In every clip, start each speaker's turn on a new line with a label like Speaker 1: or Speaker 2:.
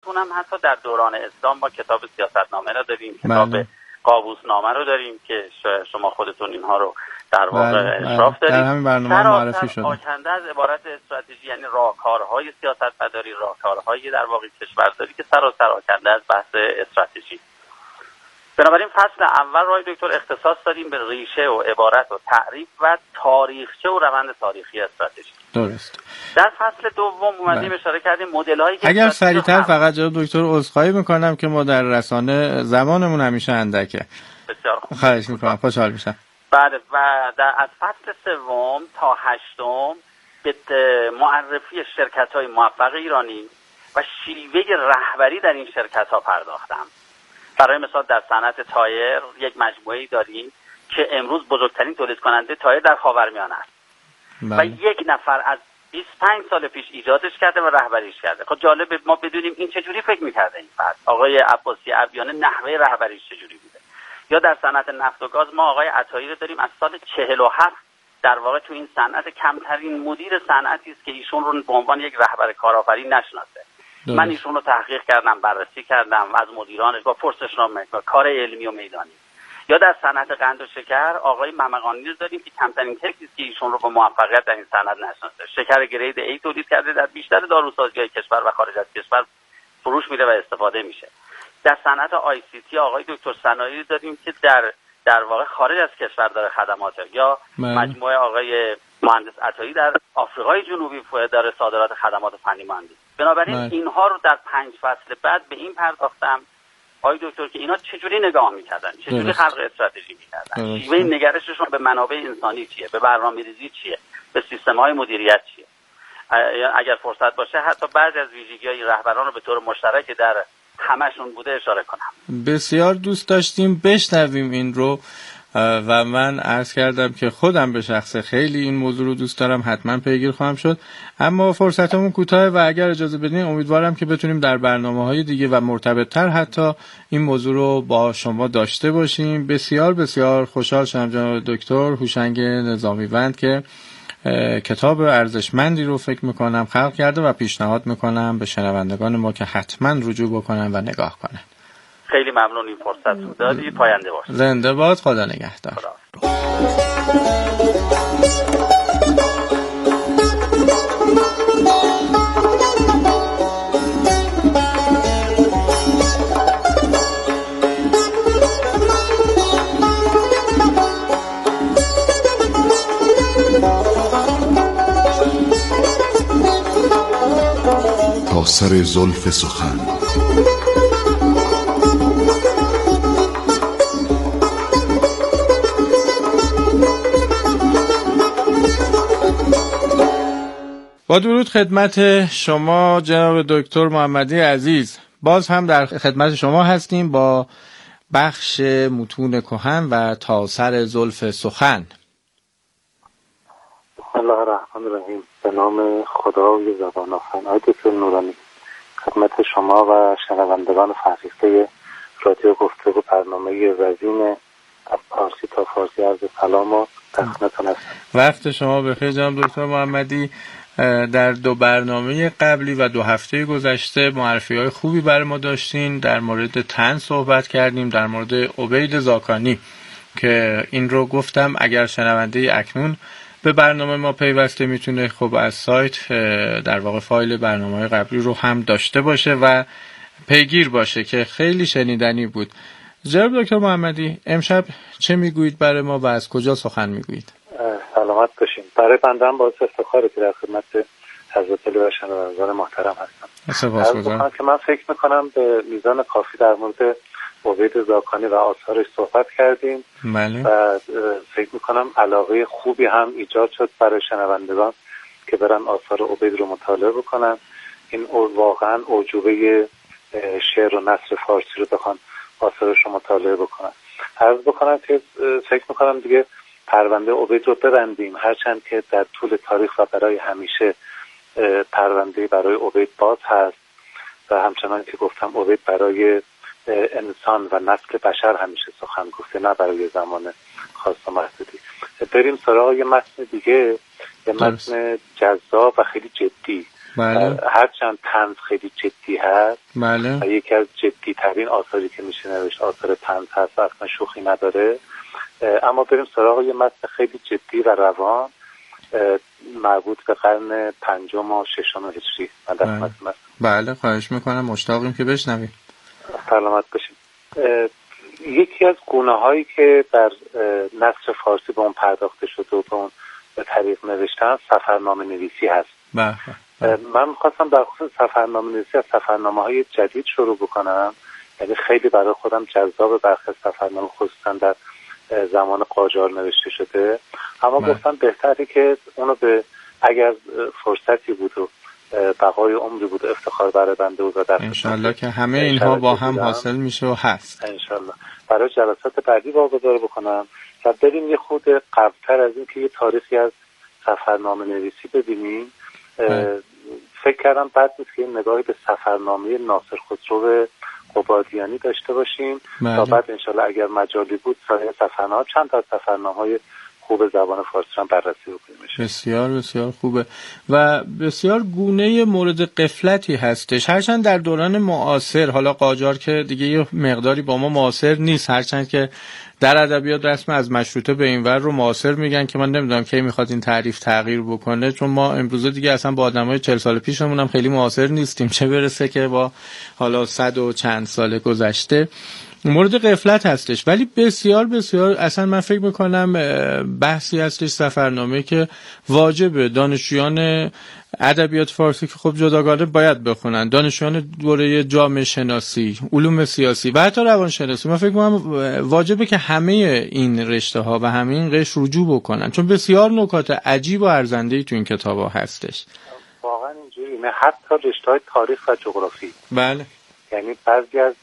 Speaker 1: هم حتی در دوران اسلام ما کتاب سیاستنامه رو داریم، کتاب قابوسنامه رو داریم که شما خودتون اینها رو در واقع اشراف دارید.
Speaker 2: در همین برنامه معرفی شده.
Speaker 1: آکنده از عبارت استراتژی، یعنی راهکارهای سیاستمداری، راهکارهای در واقع کشورداری که سراسر آکنده از بحث استراتژی. بنابراین فصل اول رو دکتر اختصاص دادیم به ریشه و عبارت و تعریف و تاریخچه و روند تاریخی استراتژی.
Speaker 2: درست.
Speaker 1: در فصل دوم اومدیم اشاره کردیم مدل‌هایی که
Speaker 2: اگر سریعتر فقط جناب دکتر عذرخواهی میکنم که ما در رسانه زمانمون همیشه اندکه.
Speaker 1: بسیار خوب.
Speaker 2: خواهش میکنم، خوشحال میشم.
Speaker 1: بله و از فصل سوم تا هشتم به معرفی شرکت‌های موفق ایرانی و شیوه رهبری در این شرکت‌ها پرداختم. برای مثال در صنعت تایر یک مجموعه‌ای داریم که امروز بزرگترین تولید کننده تایر در خاورمیانه است. و یک نفر از 25 سال پیش ایجادش کرده و رهبریش کرده. خب جالبه ما بدونیم این چجوری فکر می‌کرده این فرد. آقای عباسی ابیانه نحوه رهبریش چجوری بوده. یا در صنعت نفت و گاز ما آقای عطایی رو داریم از سال 47 در واقع تو این صنعت کمترین مدیر صنعتی است که ایشون رو به عنوان یک رهبر کارآفرین نشناسه. من ایشون رو تحقیق کردم، بررسی کردم از مدیرانش با پرسشنامه و کار علمی و میدانی. یا در صنعت قند و شکر آقای ممقانی رو داریم که کمترین کسی است که ایشون رو با موفقیت در این صنعت نشناسه. شکر گرید A تولید کرده، در بیشتر داروسازی‌های کشور و خارج از کشور فروش میره و استفاده میشه. در صنعت ICT آقای دکتر سنایی داریم که در واقع خارج از کشور داره خدمات، یا مجموعه آقای مهندس عطایی در آفریقای جنوبی داره صادرات خدمات فنی مهندسی. بنابراین اینها رو در 5 فصل بعد به این پرداختم آقای دکتر که اینا چجوری نگاه میکردن، چجوری خلق استراتژی میکردن، شیوه نگرششون به منابع انسانی چیه، به برنامه‌ریزی چیه، به سیستم‌های مدیریت چیه. اگر فرصت باشه حتی بعضی از ویژگی‌های رهبران رو به طور مشترک در همشون بوده اشاره کنم.
Speaker 2: بسیار دوست داشتیم بشنویم این رو و من عرض کردم که خودم به شخص خیلی این موضوع رو دوست دارم، حتما پیگیر خواهم شد، اما فرصتمون کوتاه و اگر اجازه بدین امیدوارم که بتونیم در برنامه‌های دیگه و مرتبط‌تر حتی این موضوع رو با شما داشته باشیم. بسیار بسیار خوشحال شدم جناب دکتر هوشنگ نظامیوند که کتاب ارزشمندی رو فکر میکنم خلق کرده و پیشنهاد میکنم به شنوندگان ما که حتما رجوع بکنن و نگاه کنن.
Speaker 1: خیلی ممنون این فرصت رو دادی. پاینده باش.
Speaker 2: زنده باد. خدا نگهدار.
Speaker 3: تا سر زلف سخن
Speaker 2: با درود خدمت شما جناب دکتر محمدی عزیز، باز هم در خدمت شما هستیم با بخش متون کهن و تا سر زلف سخن.
Speaker 4: بسم الله الرحمن الرحیم. به نام خدای زبان آفرین. آقای دکتر نورانی، خدمت شما و شنوندگان فرهیخته رادیو گفتگو برنامه وزین از پارسی تا فارسی عرض سلام و خدمتتون هستم.
Speaker 2: وقت شما بخیر جناب دکتر محمدی. در 2 برنامه قبلی و 2 هفته گذشته معرفی‌های خوبی برای ما داشتین. در مورد تن صحبت کردیم، در مورد عبید زاکانی که این رو گفتم اگر شنونده اکنون به برنامه ما پیوسته میتونه خب از سایت در واقع فایل برنامه‌های قبلی رو هم داشته باشه و پیگیر باشه که خیلی شنیدنی بود. جناب دکتر محمدی امشب چه میگویید برای ما و از کجا سخن میگویید؟
Speaker 4: سلامت باشین. برای بنده هم باعث افتخاره که در خدمت حضرت علی و شنوندگان محترم هستم.
Speaker 2: سپاسگزارم.
Speaker 4: که من فکر میکنم به میزان کافی در مورد عبید زاکانی و آثارش صحبت کردیم و فکر میکنم علاقه خوبی هم ایجاد شد برای شنوندگان که برن آثار عبید رو مطالعه بکنن. این واقعا اعجوبه شعر و نثر فارسی رو بخوان آثارش رو مطالعه بکنن. عرض بکنم که فکر میکنم دیگه پرونده عبید رو ببندیم، هرچند که در طول تاریخ و برای همیشه پرونده برای عبید باز هست و همچنان که گفتم عبید برای انسان و نسل بشر همیشه سخن گفته، نه برای زمان خاص و محدودی. بریم سراغ یه متن دیگه، یه متن جذاب و خیلی جدی
Speaker 2: بله.
Speaker 4: هرچند طنز خیلی جدی هست،
Speaker 2: بله.
Speaker 4: و یکی از جدی ترین آثاری که میشه نوشت آثار طنز هست و اصلا شوخی نداره، اما بریم سراغ یه متن خیلی جدی و روان مربوط به قرن 5 و 6 هجری.
Speaker 2: بله خواهش میکنم، مشتاقیم که بشنویم.
Speaker 4: سلامت باشید. یکی از گونه‌هایی که در نثر فارسی به اون پرداخته شده و به اون طریق نوشتن سفرنامه نویسی هست. من می‌خواستم در خصوص سفرنامه نویسی از سفرنامه‌های جدید شروع بکنم. یعنی خیلی برای خودم جذاب برخی از سفرنامه خصوصا در زمان قاجار نوشته شده، اما گفتم بهتره که اونو به اگر فرصتی بود و بقای عمری بود و افتخار برای بنده و در
Speaker 2: انشالله که همه اینها با هم حاصل میشه و هست
Speaker 4: انشالله برای جلسات بعدی واگذار بکنم و بریم یه خود قبلتر از این که یه تاریخی از سفرنامه نویسی ببینیم. فکر کردم بعد نیست که نگاهی به سفرنامه ناصر خسرو قبادیانی داشته باشیم تا بعد انشالله اگر مجالی بود سایر سفرنامه چند تا سفرنامه‌های خوب زبان فارسی هم بررسی بکنیم.
Speaker 2: بسیار بسیار خوبه و بسیار گونه مورد غفلتی هستش، هرچند در دوران معاصر، حالا قاجار که دیگه یه مقداری با ما معاصر نیست، هرچند که در ادبیات رسم از مشروطه به این ور رو معاصر میگن که من نمیدونم کی میخواد این تعریف تغییر بکنه، چون ما امروزه دیگه اصلا با آدمای 40 سال پیشمون هم خیلی معاصر نیستیم، چه برسه که با حالا 100 و چند سال گذشته. مورد غفلت هستش، ولی بسیار بسیار اصلا من فکر میکنم بحثی هستش سفرنامه که واجب دانشجویان ادبیات فارسی که خب جداگانه باید بخونن، دانشجویان دوره جامعه شناسی، علوم سیاسی و حتی روانشناسی، من فکر میکنم واجبه که همه این رشته ها و همه این قشر رجوع بکنن، چون بسیار نکات عجیب و ارزنده‌ای تو این کتابا هستش.
Speaker 4: واقعا اینجوریه، حتی رشته‌های تاریخ و جغرافی.
Speaker 2: بله.
Speaker 4: یعنی بعضی از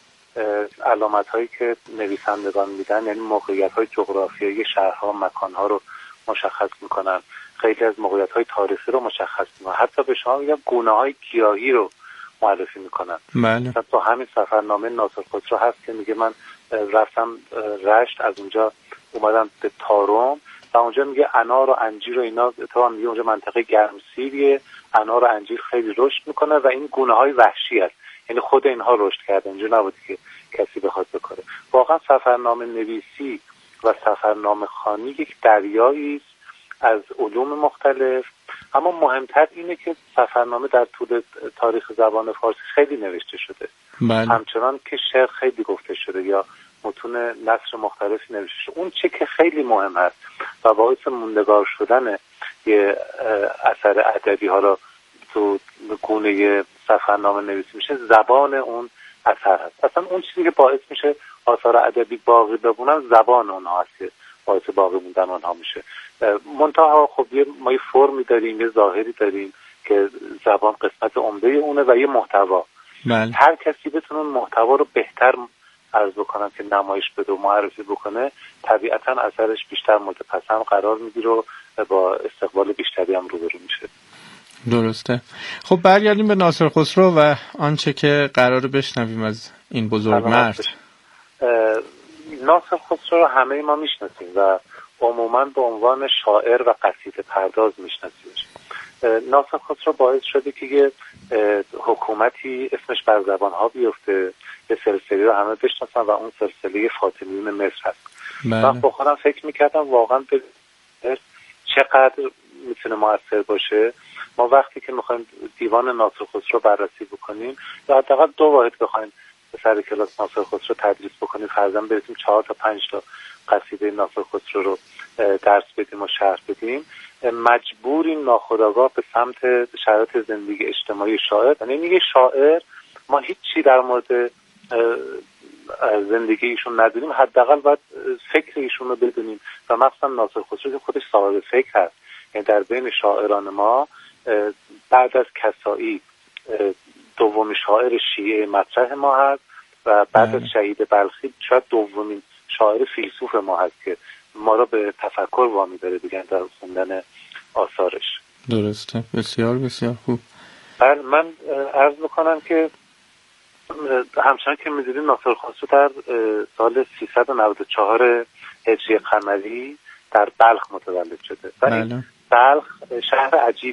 Speaker 4: علامت هایی که نویسندگان میدن، یعنی موقعیت های جغرافیایی شهرها مکانها رو مشخص میکنن، خیلی از موقعیت های تاریخی رو مشخص میکنن، حتی به شما میگم گونه های گیاهی رو معرفی میکنن.
Speaker 2: بله.
Speaker 4: تو همین سفرنامه ناصر خسرو هست که میگه من رفتم رشت، از اونجا اومدم به تارم و اونجا میگه انار و انجیر و اینا، اتفاقا میگه اونجا منطقه گرمسیریه، انار و انجیر خیلی رشد میکنه و این گونه های وحشی هست، یعنی خود اینها رشد کرده، اینجا نبود که کسی بخواد بکنه. واقعا سفرنامه نویسی و سفرنامه خوانی یک دریایی است از علوم مختلف، اما مهمتر اینه که سفرنامه در طول تاریخ زبان فارسی خیلی نوشته شده. همچنان که شعر خیلی گفته شده یا متون نثر مختلفی نوشته شده. اون چه که خیلی مهم است و باعث موندگار شدن یه اثر ادبی حالا تو گونه سفرنامه نویسی میشه، زبان اون اثر هست. اصلا اون چیزی که باعث میشه آثار ادبی باقی بمونن زبان اونها هست که باعث باقی موندن اونها میشه. منتها خب ما یه فرمی داریم، یه ظاهری داریم که زبان قسمت عمده اونه و یه محتوا. هر کسی بتونه محتوا رو بهتر عرض بکنه که نمایش بده و معرفی بکنه، طبیعتا اثرش بیشتر مورد پسند قرار میگیره و با استقبال بیشتری هم روبرو میشه.
Speaker 2: درسته. خب برگردیم به ناصر خسرو و آنچه که قراره بشنویم از این بزرگ مرد.
Speaker 4: ناصر خسرو رو همه ما میشناسیم و عموما به عنوان شاعر و قصیده پرداز میشناسیمش. ناصر خسرو باعث شده که یه حکومتی اسمش بر زبانها بیفته، یه سلسله رو همه بشناسن و اون سلسله فاطمیون مصر هست. من با خودم فکر میکردم واقعا به چقدر میتونه مؤثر باشه. ما وقتی که میخوایم دیوان ناصر خسرو بررسی بکنیم یا حداقل 2 واحد بخوایم به سر کلاس ناصر خسرو تدریس بکنیم، فرضاً برسیم 4 تا 5 تا قصیده ناصر خسرو رو درس بدیم و شرح بدیم، مجبوریم ناخودآگاه به سمت شرایط زندگی اجتماعی شاعر. یعنی میگه شاعر ما هیچی در مورد زندگی ایشون ندونیم، حداقل باید فکر ایشون رو بدونیم و مثلا ناصر خسرو که خودش صاحب فکر هست. یعنی در بین شاعران ما بعد از کسایی دومین شاعر شیعه مطرح ما هست و بعد از شهید بلخی شاید دومین شاعر فیلسوف ما هست که ما رو به تفکر وامی داره دیگه در خوندن آثارش.
Speaker 2: درسته. بسیار بسیار خوب.
Speaker 4: من عرض میکنم که همچنان که میدونید ناصر خسرو در سال 394 هجری قمری در بلخ متولد شده. ولی بلخ شهر عجیبی،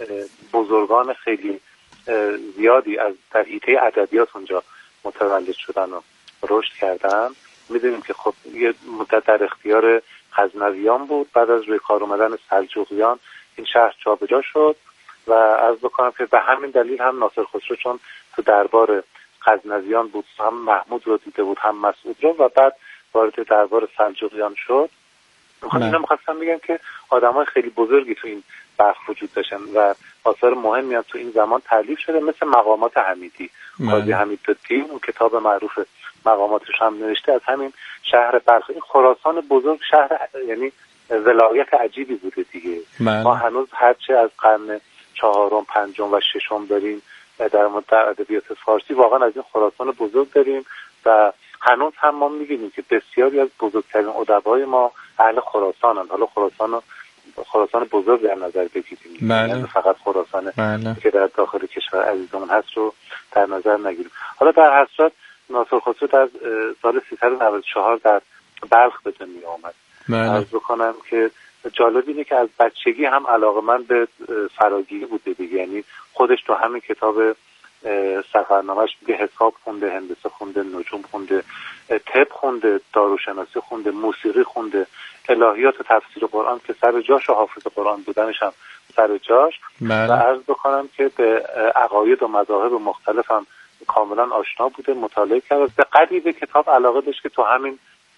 Speaker 4: بزرگان خیلی زیادی از در حیطه ادبیات اونجا متولد شدن و رشد کردن. میدونیم که خب یه مدت در اختیار غزنویان بود، بعد از روی کار اومدن سلجوقیان این شهر جابجا شد و عرض بکنم که به همین دلیل هم ناصر خسرو چون تو دربار غزنویان بود، هم محمود رو دیده بود هم مسعود رو، و بعد وارد دربار سلجوقیان شد. اینا می‌خواستم بگم که آدمای خیلی بزرگی تو این بخش وجود داشتن و آثار مهمی هم تو این زمان تالیف شده، مثل مقامات حمیدی. قاضی حمیدالدین اون کتاب معروف مقاماتش هم نوشته، از همین شهر بلخ. این خراسان بزرگ شهر یعنی ولایت عجیبی بوده دیگه. ما هنوز هرچه از قرن 4م 5م و 6م داریم در مورد ادبیات فارسی، واقعا از این خراسان بزرگ داریم و هنوز هم ما می‌بینیم که بسیاری از بزرگترین ادبای ما اهل خراسانن. حالا خراسان بزرگ در نظر بگیریم، یعنی فقط خراسان که در داخل کشور عزیزمون هست رو در نظر نگیریم. حالا در هر صورت ناصر خسرو در سال 394 در بلخ به دنیا آمد. عرض بکنم که جالب اینه که از بچگی هم علاقه‌مند به فراگیری بوده دیگه، یعنی خودش تو همین کتاب سفرنامه‌اش میگه حساب خونده، هندسه خونده، نجوم خونده، طب خونده، داروشناسی خونده، موسیقی خونده، الهیات و تفسیر قرآن که سر جاش و حافظ قرآن بودنش هم سر جاش. و عرض بکنم که به عقاید و مذاهب مختلف هم کاملا آشنا بوده، مطالعه کرده. به قدری به کتاب علاقه داشت که تو همین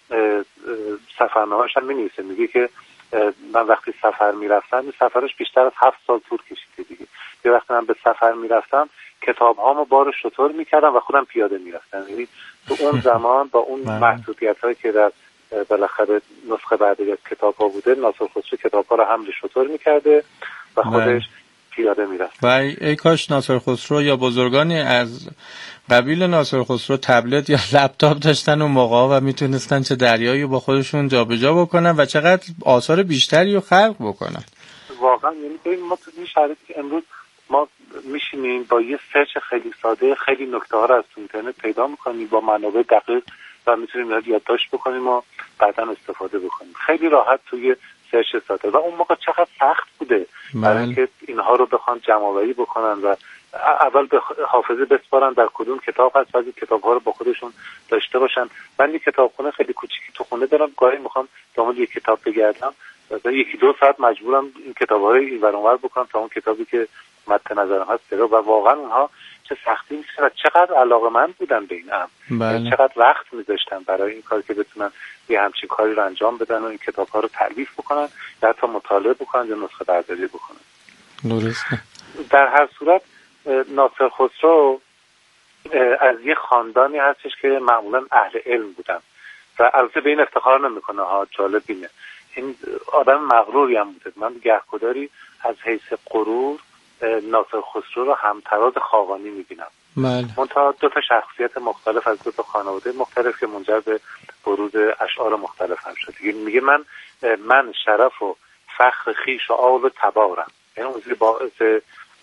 Speaker 4: سفرنامه‌اش هم می‌نویسه، میگه که من وقتی سفر میرفتم، این سفرش بیشتر از 7 سال طول کشیده دیگه، یه وقتی من به سفر میرفتم کتاب‌هامو بار شتر میکردم و خودم پیاده میرفتم. یعنی تو اون زمان با اون محدودیت‌هایی که در بالاخره نسخه بعدی از کتاب‌ها بوده، ناصر خسرو کتاب‌ها رو حمل شتر میکرده و خودش پیاده میرفت.
Speaker 2: و ای کاش ناصر خسرو یا بزرگانی از قبیل ناصر خسرو تبلت یا لپتاپ داشتن اون موقع و میتونستن چه دریایی با خودشون جابجا بکنن و چقدر آثار بیشتری رو خلق بکنن.
Speaker 4: واقعا یعنی ببین ما تو این شرایطی که امروز ما میشینیم با یه سرچ خیلی ساده خیلی نکته‌ها رو از اینترنت پیدا می‌کنیم با منابع دقیق و میتونیم یادداشت بکنیم و بعداً استفاده بکنیم خیلی راحت توی سرچ ساده. و اون موقع چقدر سخت بوده برای اینکه اینها رو بخوان جمع‌آوری بکنن و اول به حافظه بسپارن در کدوم کتاب هست، بعضی کتاب‌ها رو با خودشون داشته باشن. من یه کتابخونه خیلی کوچیکی تو خونه دارم، گاهی میخوام دنبال یه کتاب بگردم، مثلا 1-2 ساعت مجبورم این کتاب‌ها رو اینور اونور بکنم تا اون کتابی که مد نظرم هست پیدا. و واقعا اونها چه سختی می‌کشن و چقدر علاقه‌مند بودن به این امر، چقدر وقت می‌ذاشتن برای این کار که بتونن یه همچین کاری رو انجام بدن و این کتاب‌ها رو تألیف بکنن یا حتی مطالعه بکنن یا نسخه برداری بکنن.
Speaker 2: درسته.
Speaker 4: در هر صورت ناصر خسرو از یه خاندانی هستش که معمولا اهل علم بودن و البته به این افتخار نمیکنه ها. جالب اینه این آدم مغروری هم بوده. من گهگداری از حیث غرور ناصر خسرو رو همتراز خاقانی میبینم. منتها 2 شخصیت مختلف از 2 خانواده مختلف که منجر به بروز اشعار مختلف هم شد. میگه من شرف و فخر خیش و آل و تبارم، یعنی اون باعث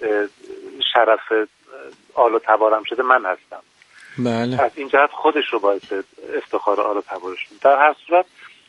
Speaker 4: شرف آل و تبارم شده من هستم.
Speaker 2: بله.
Speaker 4: از این جهت خودش رو باعث افتخار آل و تبارش. در هر صورت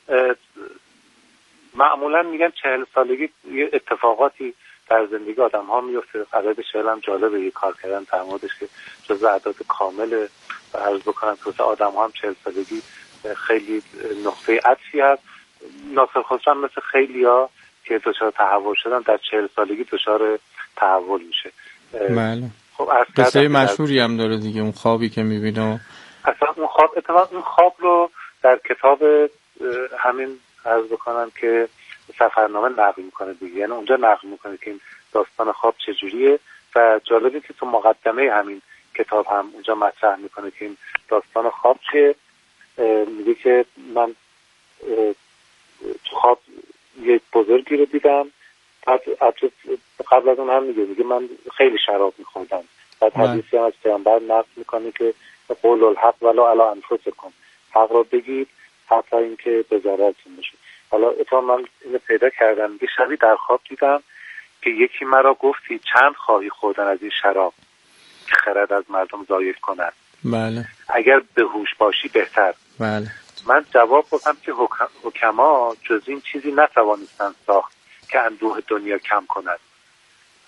Speaker 4: معمولا میگن 40 سالگی یه اتفاقاتی در زندگی آدم ها میفته. عدد 40 هم جالبه، یه کار کردن در موردش که جزء اعداد کامل و عرض بکنم که آدم ها هم 40 سالگی خیلی نقطه عطفی هست. ناصر خسرو هم مثل خیلی ها که دچار تحول شدن در 40 سالگی دچار تحول میشه.
Speaker 2: بله. خب قصه مشهوری هم داره دیگه، اون خوابی که میبینه.
Speaker 4: اصلا اون خواب رو در کتاب همین عرض بکنم که سفرنامه نقل میکنه دیگه، یعنی اونجا نقل میکنه که این داستان خواب چجوریه و جالبه که تو مقدمه همین کتاب هم اونجا مطرح میکنه که این داستان خواب چیه. میگه که من تو خواب یک بزرگی رو دیدم، قبل از اون هم میگه من خیلی شراب میخوردم. بعد حدیثی هم از پیامبر نقل میکنه که قول الحق ولو علی انفسکم، حق رو بگید حتی اینکه به ضررتون بشه. حالا اتفاقا من اینو پیدا کردم، یه شبی در خواب دیدم که یکی مرا گفتی چند خواهی خوردن از این شراب که خرد از مردم ضایع کند.
Speaker 2: بله.
Speaker 4: اگر به هوش باشی بهتر.
Speaker 2: بله.
Speaker 4: من جواب دادم که حکما جز این چیزی نتوانستند ساخت که اندوه دنیا کم کند.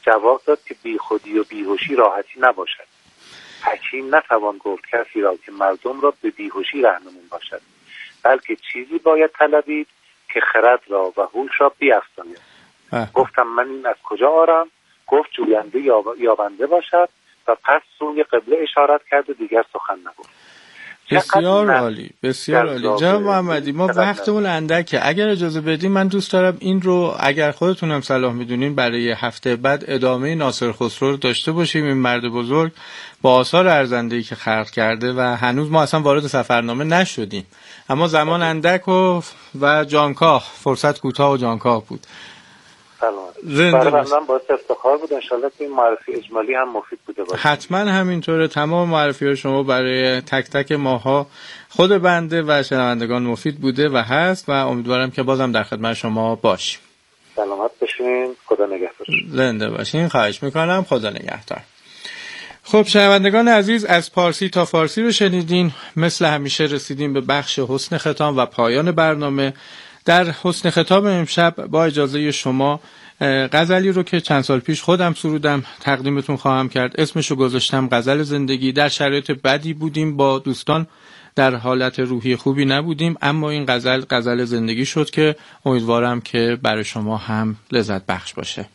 Speaker 4: جواب داد که بیخودی و بیهوشی راحتی نباشد. حکیم نتوان گفت کسی را که مردم را به بیهوشی رهنمون باشد، بلکه چیزی باید طلبید که خرد را و هوش را بیفزاید. گفتم من این از کجا آرم؟ گفت جوینده یابنده باشد و پس سوی قبله اشارت کرد و دیگر سخن نگفت.
Speaker 2: بسیار عالی، بسیار عالی. جناب محمدی، ما وقتمون اندکه، اگر اجازه بدیم من دوست دارم این رو اگر خودتونم صلاح میدونین برای هفته بعد ادامه ناصر خسرو رو داشته باشیم. این مرد بزرگ با آثار ارزنده‌ای که خلق کرده و هنوز ما اصلا وارد سفرنامه نشدیم، اما زمان اندک و جانکاه، فرصت کوتاه و جانکاه بود.
Speaker 4: برای من باعث افتخار بود. انشالله که این معرفی اجمالی هم مفید بوده باشه.
Speaker 2: حتما همینطوره. تمام معرفی های شما برای تک تک ماها، خود بنده و شنوندگان مفید بوده و هست و امیدوارم که بازم در خدمت شما باشیم.
Speaker 4: سلامت باشین، خدا نگهدار.
Speaker 2: زنده باشین. خواهش میکنم، خدا نگهدار. خب شنوندگان عزیز، از پارسی تا فارسی رو شنیدین. مثل همیشه رسیدیم به بخش حسن ختام و پایان برنامه. در حسن ختام امشب با اجازه شما غزلی رو که چند سال پیش خودم سرودم تقدیمتون خواهم کرد. اسمشو گذاشتم غزل زندگی. در شرایط بدی بودیم، با دوستان در حالت روحی خوبی نبودیم، اما این غزل زندگی شد که امیدوارم که برای شما هم لذت بخش باشه.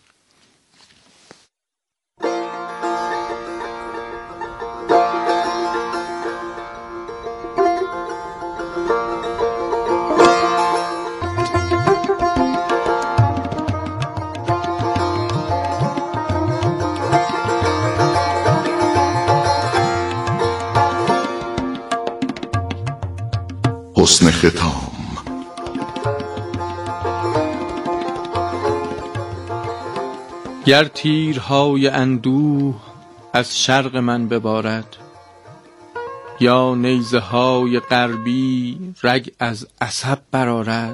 Speaker 3: حسن ختام.
Speaker 2: گر تیرهای اندوه از شرق من ببارد، یا نیزه های غربی رگ از عصب برآرد،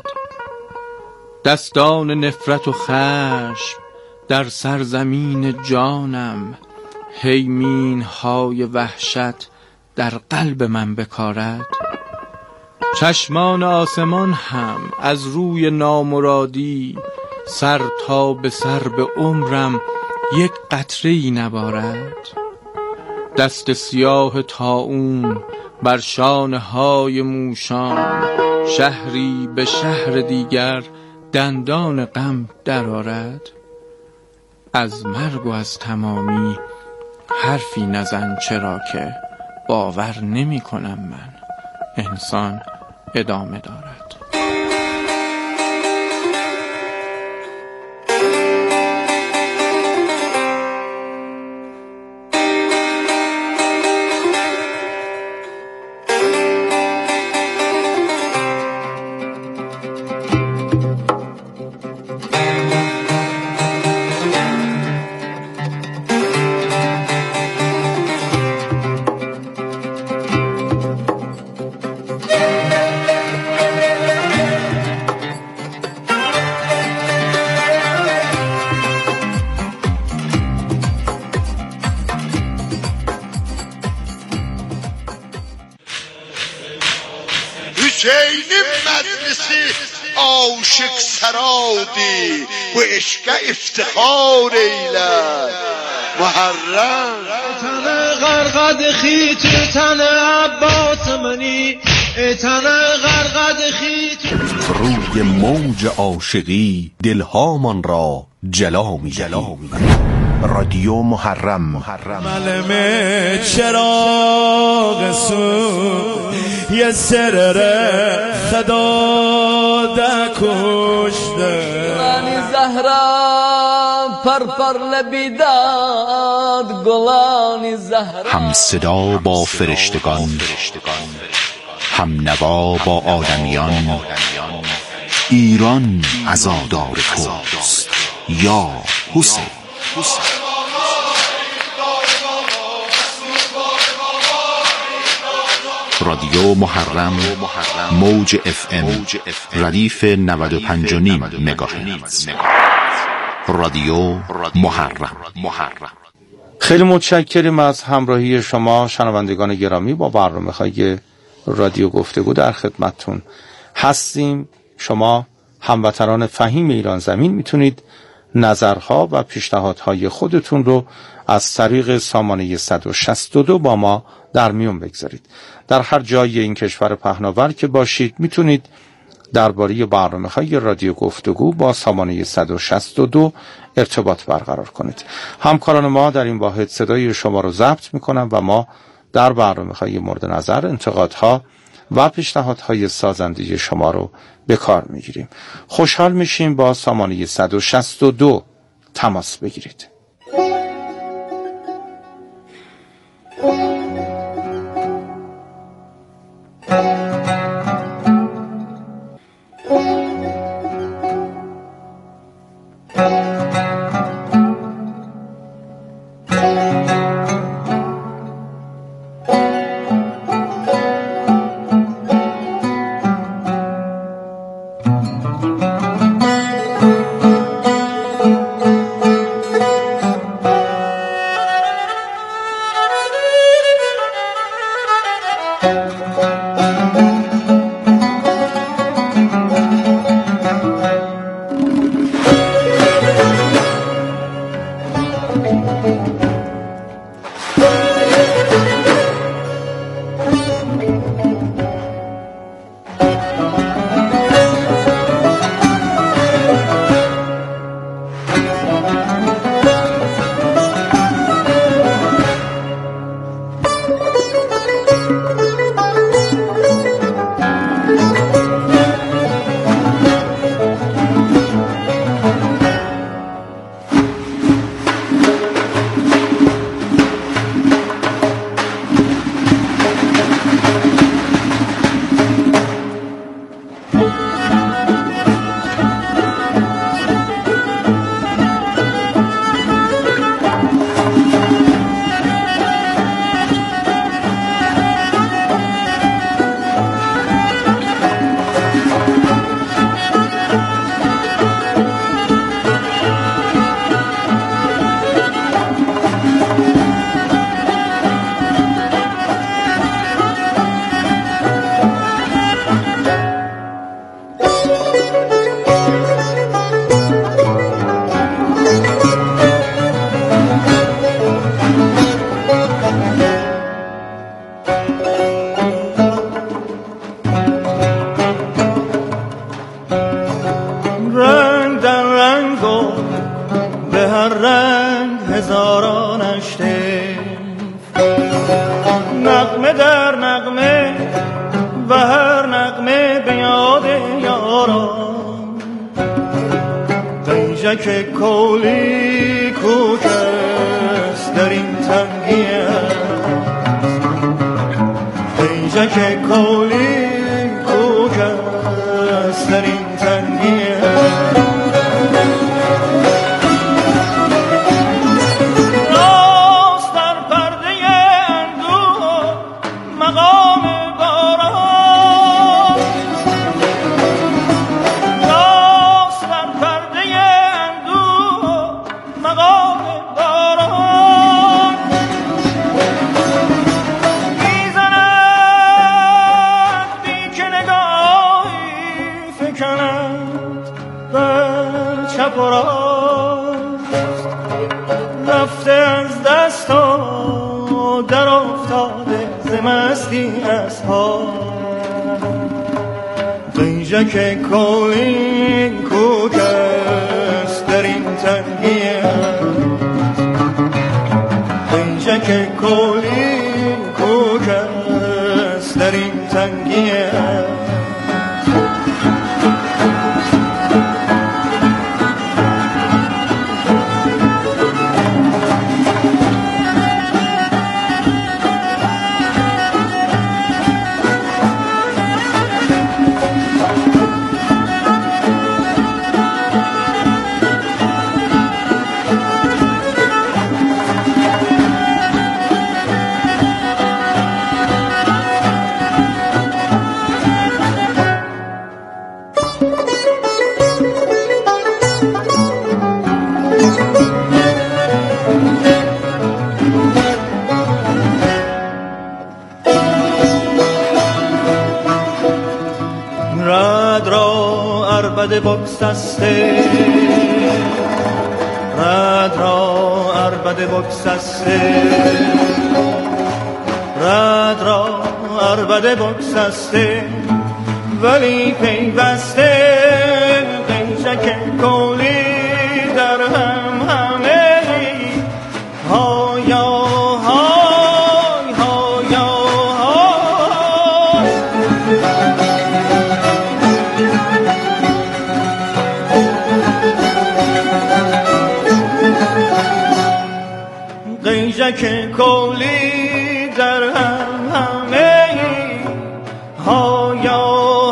Speaker 2: دستان نفرت و خشم در سرزمین جانم، حیمین های وحشت در قلب من بکارد. چشمان آسمان هم از روی نامرادی، سر تا به سر به عمرم یک قطره‌ای نبارد. دست سیاه طاعون بر شانه های موشان، شهری به شهر دیگر دندان غم درآرد. از مرگ و از تمامی حرفی نزن، چرا که باور نمی کنم من انسان ادامه دارد.
Speaker 5: عاشق سرادی و عشق افتخار ایلد محرم.
Speaker 6: تن غرقد خیت تن عباس منی، تن غرقد خیت.
Speaker 7: روی موج عاشقی دلهامان را جلا می رادیو محرم.
Speaker 6: ملمه چراغ سو یه سرر خدا دکشته،
Speaker 8: رانی زهرا پر لبیداد گلانی زهرا.
Speaker 7: هم صدا با فرشتگان، هم نوا با آدمیان. ایران عزادار توست یا حسین. رادیو محرم، موج FM ردیف 95.5 مگاهرتز. رادیو محرم.
Speaker 9: خیلی متشکریم از همراهی شما شنوندگان گرامی. با برنامه‌های رادیو گفتگو در خدمتتون هستیم. شما هموطنان فهیم ایران زمین میتونید نظرها و پیشنهادهای خودتون رو از طریق سامانه 162 با ما در میون بگذارید. در هر جای این کشور پهناور که باشید میتونید درباره برنامه‌های رادیو گفتگو با سامانه 162 ارتباط برقرار کنید. همکاران ما در این واحد صدای شما رو ضبط میکنن و ما در برنامه‌های مورد نظر انتقادها و پیشنهادهای سازنده شما رو به کار میگیریم. خوشحال میشیم با سامانه 162 تماس بگیرید.
Speaker 6: که کولی کوک است در این تنگی اینجا که کولی کوک است در این تنگی راست در پرده اندوه مقام باران راست در پرده مقام باران میزند بی که نگاهی فکند بر چپ و راست رفته از دست و در افتاده ز مستی اسباب قیژک کولین کوک است در این تنگی قیژک کولین کوک است در این تنگی رد را عربده بگسسته رد را عربده بگسسته، رد را عربده بگسسته، ولی پیوسته قیچک کولی در هم همه هایا های هایا های. قیچک کولی در هم همه هایا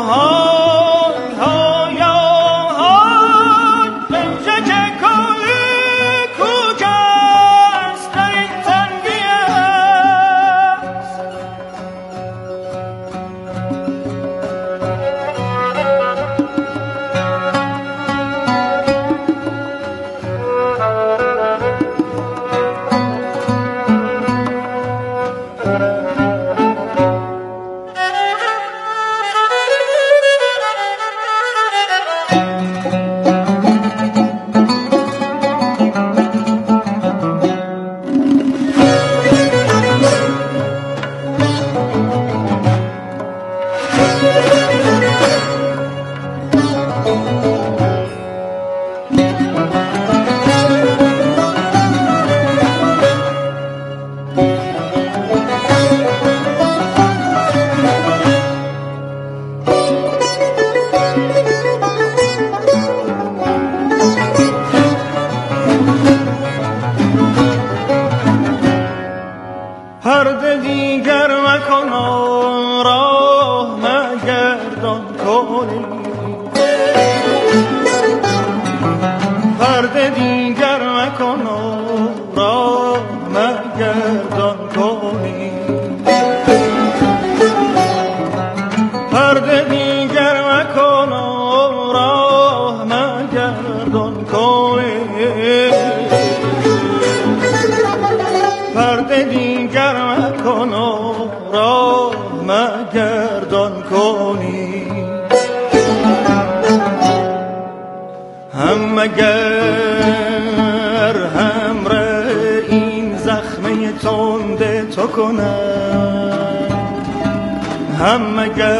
Speaker 6: هم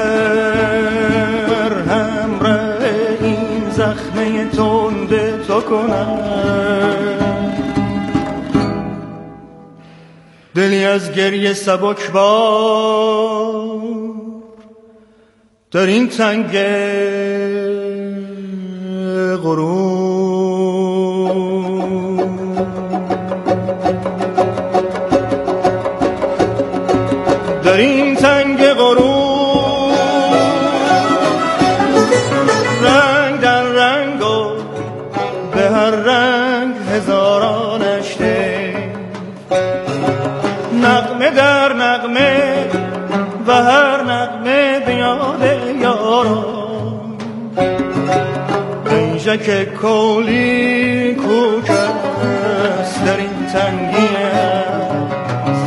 Speaker 6: مگر همراه این زخمه تند تو کنم، دلی از گریه سبک بار در این تنگ غروب، در این تنگ غروب رنگ در رنگ و به هر رنگ هزاران اشته، نغمه در نغمه و هر نغمه به یاد یاران، قیچک کولی کوکست در این تنگی است،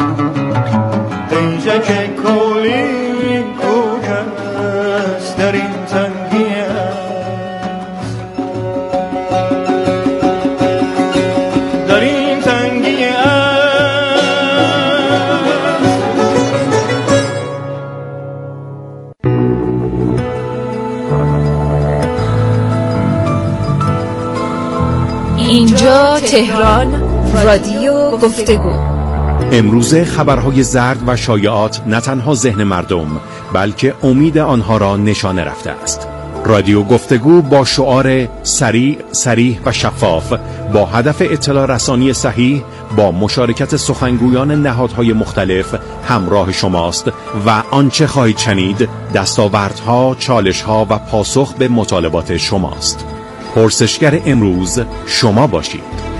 Speaker 6: قیچک کولی کوکست در این تنگی است، در این تنگی است.
Speaker 10: اینجا تهران، رادیو گفتگو.
Speaker 11: امروزه خبرهای زرد و شایعات نه تنها ذهن مردم بلکه امید آنها را نشانه رفته است. رادیو گفتگو با شعار سریع، صریح و شفاف با هدف اطلاع رسانی صحیح با مشارکت سخنگویان نهادهای مختلف همراه شماست و آنچه خواهید شنید دستاوردها، چالشها و پاسخ به مطالبات شماست. پرسشگر امروز شما باشید.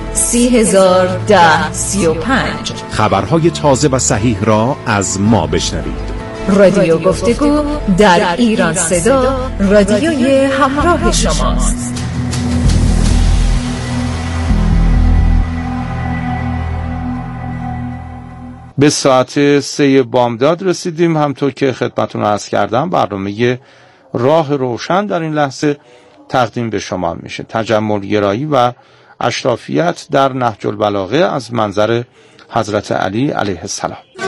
Speaker 10: 301035
Speaker 11: خبرهای تازه و صحیح را از ما بشنوید.
Speaker 10: رادیو گفتگو در ایران صدا، رادیوی همراه شماست.
Speaker 9: به ساعت 3 بامداد رسیدیم. همطور که خدمتتون عرض کردم برنامه راه روشن در این لحظه تقدیم به شما میشه. تجمل گرایی و اشرافیت در نهج البلاغه از منظر حضرت علی علیه السلام.